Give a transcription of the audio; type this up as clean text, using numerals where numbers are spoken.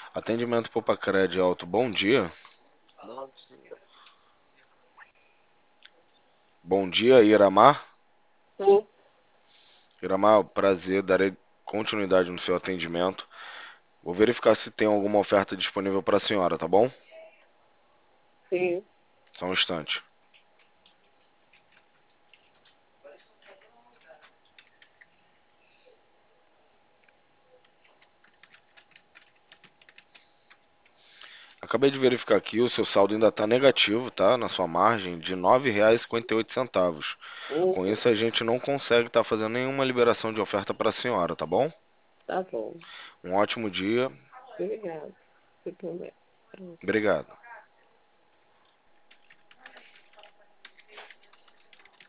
Atendimento Popacred Alto, bom dia. Bom dia. Bom dia, Iramar. Sim, Iramar, prazer, darei continuidade no seu atendimento. Vou verificar se tem alguma oferta disponível para a senhora, tá bom? sim. Só um instante. Acabei de verificar aqui, o seu saldo ainda está negativo, tá? Na sua margem de R$ 9,58. Com Uhum, isso, a gente não consegue estar fazendo nenhuma liberação de oferta para a senhora, tá bom? tá bom. Um ótimo dia. Obrigado. Você também. Obrigado.